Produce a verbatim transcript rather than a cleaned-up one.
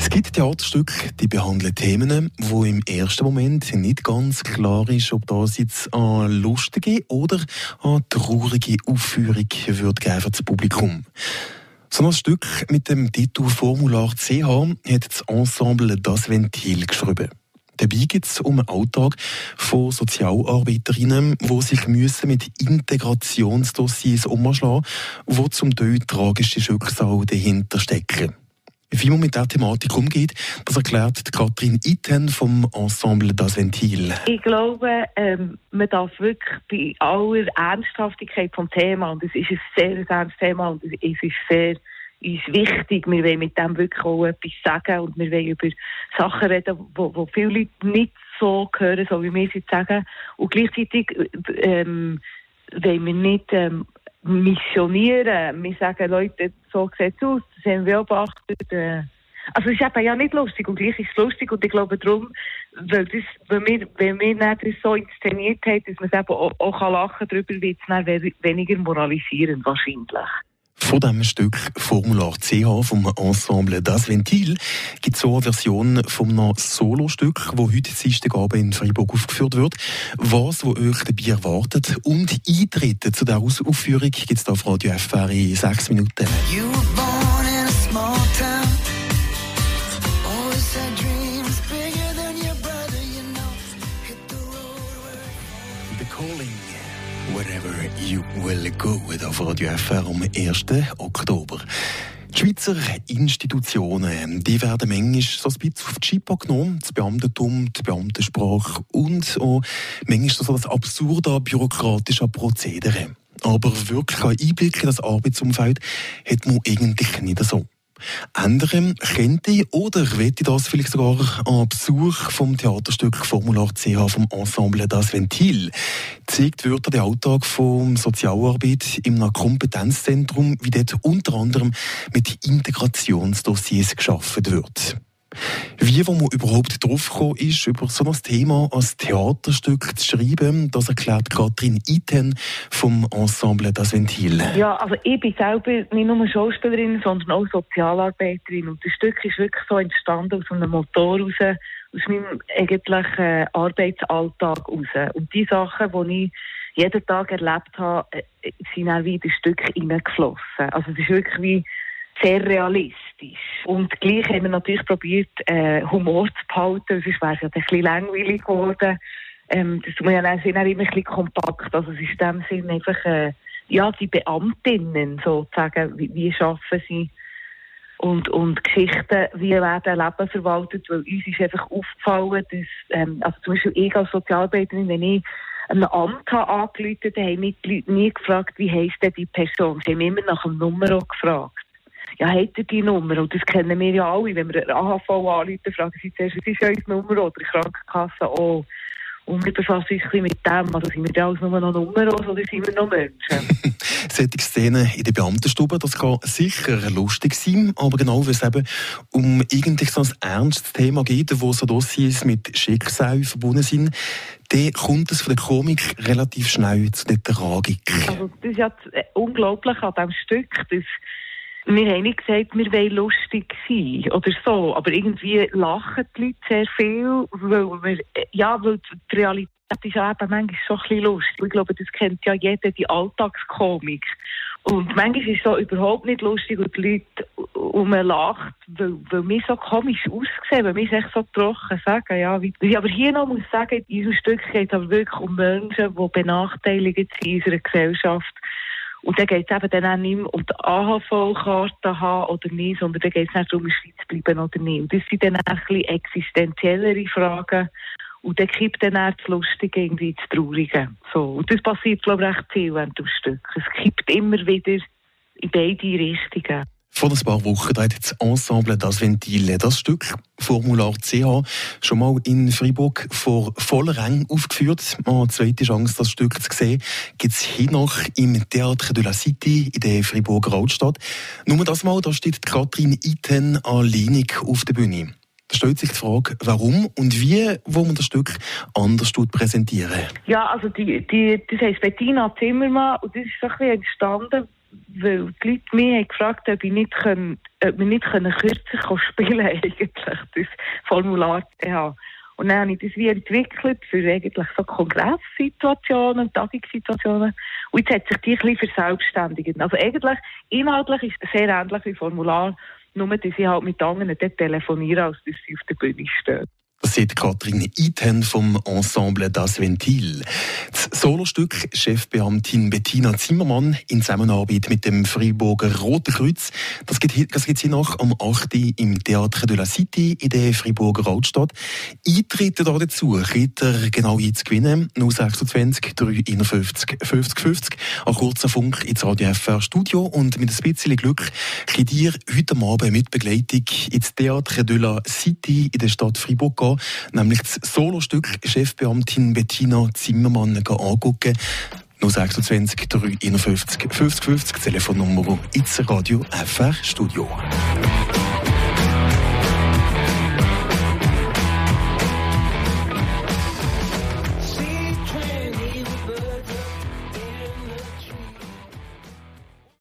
Es gibt Theaterstücke, die behandeln Themen, wo im ersten Moment nicht ganz klar ist, ob das jetzt eine lustige oder eine traurige Aufführung wird geben für das Publikum. So ein Stück mit dem Titel Formular C H hat das Ensemble Das Ventil geschrieben. Dabei geht es um einen Alltag von Sozialarbeiterinnen, die sich mit Integrationsdossiers umschlagen müssen, wo zum Teil tragische Schicksale dahinter stecken. Wie man mit dieser Thematik umgeht, das erklärt Katrin Iten vom Ensemble Das Ventil. Ich glaube, ähm, man darf wirklich bei aller Ernsthaftigkeit vom Thema, und es ist ein sehr ernstes Thema und es ist sehr uns wichtig, wir wollen mit dem wirklich auch etwas sagen und wir wollen über Sachen reden, wo, wo viele Leute nicht so hören, so wie wir es jetzt sagen. Und gleichzeitig ähm, wollen wir nicht ähm, missionieren. Wir sagen, Leute, so sieht es aus, das haben wir beobachtet. Äh. Also es ist eben ja nicht lustig und gleich ist es lustig und ich glaube darum, weil, das, weil wir, wenn wir das so inszeniert haben, dass man eben auch, auch lachen darüber, wird es dann weniger moralisierend wahrscheinlich. Von diesem Stück Formular C H vom Ensemble Das Ventil gibt es so eine Version von einem Solostück, das heute Dienstagabend in Freiburg aufgeführt wird. Was, wo euch dabei erwartet und Eintritte zu dieser Aufführung gibt es hier auf Radio F R in sechs Minuten. Wherever you will go, auf Radio F R am ersten Oktober. Die Schweizer Institutionen, die werden manchmal so ein bisschen auf die Schippe genommen, das Beamtentum, die Beamtensprache und auch manchmal so das absurde bürokratische Prozedere. Aber wirklich ein Einblick in das Arbeitsumfeld hat man eigentlich nicht so. Andere könnte oder wette das vielleicht sogar ein Besuch vom Theaterstück Formular C H vom Ensemble Das Ventil. Zeigt wird der Alltag von Sozialarbeit in einem Kompetenzzentrum, wie dort unter anderem mit Integrationsdossiers geschaffen wird. Wie wo man überhaupt drauf gekommen ist, über so ein Thema als Theaterstück zu schreiben, das erklärt Katrin Iten vom Ensemble Das Ventil. Ja, also ich bin selber nicht nur Schauspielerin, sondern auch Sozialarbeiterin. Und das Stück ist wirklich so entstanden aus einem Motor raus, aus meinem eigentlichen äh, Arbeitsalltag raus. Und die Sachen, die ich jeden Tag erlebt habe, äh, sind dann wie in das Stück hineingeflossen. Also es ist wirklich wie sehr realistisch. Und gleich haben wir natürlich probiert, äh, Humor zu behalten, sonst wäre es ja ein bisschen langweilig geworden. Ähm, das muss ja dann immer ein bisschen kompakt. Also es ist in dem Sinne einfach, äh, ja, die Beamtinnen sozusagen, wie, wie arbeiten sie und, und Geschichten, wie werden Leben verwaltet, weil uns ist einfach aufgefallen, dass, ähm, also zum Beispiel ich als Sozialarbeiterin, wenn ich einem Amt habe angerufen, dann haben mich die Leute nie gefragt, wie heisst denn die Person. Sie haben immer nach dem Nummer gefragt. Ja, hat er die Nummer? Und das kennen wir ja alle. Wenn wir eine A H V anrufen, fragen sie zuerst, was ist eure Nummer? Oder die Krankenkasse auch. Und wir befassen uns ein bisschen mit dem. Also sind wir da alles nur noch Nummer oder sind wir noch Menschen? Solche Szenen in der Beamtenstube, das kann sicher lustig sein, aber genau weil es eben um eigentlich so ein ernstes Thema geht, wo so Dossiers mit Schicksal verbunden sind, dann kommt es von der Komik relativ schnell zu der Tragik. Also das ist ja unglaublich an diesem Stück, dass wir haben nicht gesagt, wir wollen lustig sein oder so, aber irgendwie lachen die Leute sehr viel, weil wir, ja, weil die Realität ist ja eben manchmal so ein bisschen lustig. Ich glaube, das kennt ja jeder, die Alltagskomik. Und manchmal ist es so überhaupt nicht lustig und die Leute um lacht, weil, weil wir so komisch aussehen, weil wir es echt so trocken sagen. Ja, wie, ich aber hier noch muss sagen, in diesem Stück geht es aber wirklich um Menschen, die benachteiligt sind in unserer Gesellschaft. Und dann geht es eben dann auch nicht mehr um die A H V-Karte haben oder nicht, sondern dann geht es nicht darum, in der Schweiz zu bleiben oder nicht. Und das sind dann auch ein bisschen existenziellere Fragen. Und dann kippt dann auch das Lustige irgendwie das Traurige. So. Und das passiert, glaube ich, recht viel während dem Stück. Es kippt immer wieder in beide Richtungen. Vor ein paar Wochen hat das Ensemble Das Ventil das Stück Formular C H schon mal in Freiburg vor voller Rang aufgeführt. Eine zweite Chance, das Stück zu sehen, gibt es hier noch im Théâtre de la Cité in der Freiburger Altstadt. Nur das Mal, da steht Katrin Iten alleinig auf der Bühne. Da stellt sich die Frage, warum und wie wo man das Stück anders präsentieren. Ja, also die, die, das heisst Bettina Zimmermann und das ist so ein bisschen entstanden, weil die Leute mich haben gefragt, ob, ich nicht können, ob wir nicht können kürzer spielen können, eigentlich, das Formular zu haben. Und dann habe ich das wie entwickelt für eigentlich so Kongresssituationen, Tagungssituationen. Und jetzt hat sich die ein bisschen verselbstständigt. Also eigentlich, inhaltlich ist es sehr ähnlich wie Formular, nur dass ich halt mit anderen dort telefoniere, als dass sie auf der Bühne stehen. Das sieht Katrin Iten vom Ensemble Das Ventil. Das Solostück Chefbeamtin Bettina Zimmermann in Zusammenarbeit mit dem Freiburger Roten Kreuz. Das gibt es hier noch am achten im Théâtre de la Cité in der Freiburger Altstadt. Eintreten dazu könnt ihr genau jetzt gewinnen. null sechsundzwanzig drei einundfünfzig fünfzig fünfzig. Ein kurzer Funk ins Radio F R Studio. Und mit ein bisschen Glück könnt ihr heute Abend mit Begleitung ins Théâtre de la Cité in der Stadt Freiburg gehen. Nämlich das Solostück Chefbeamtin Bettina Zimmermann angucken. null sechsundzwanzig drei einundfünfzig fünfzig fünfzig, Telefonnummer ins Radio F R Studio.